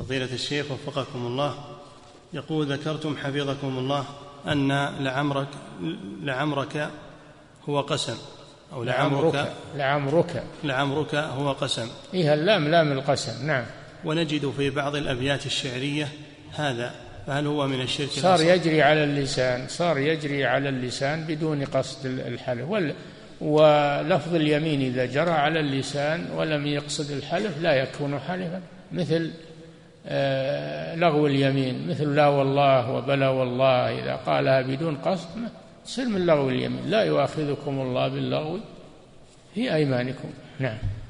فضيلة الشيخ وفقكم الله، يقول ذكرتم حفظكم الله أن لعمرك هو قسم، أو لعمرك هو قسم. إيه اللام لام القسم. نعم. ونجد في بعض الأبيات الشعرية هذا، فهل هو من الشرك؟ صار يجري على اللسان بدون قصد الحلف، ولفظ اليمين إذا جرى على اللسان ولم يقصد الحلف لا يكون حلفا، مثل لغو اليمين، مثل لا والله وبلا والله، إذا قالها بدون قصد تصير من لغو اليمين. لا يؤاخذكم الله باللغو في أيمانكم. نعم.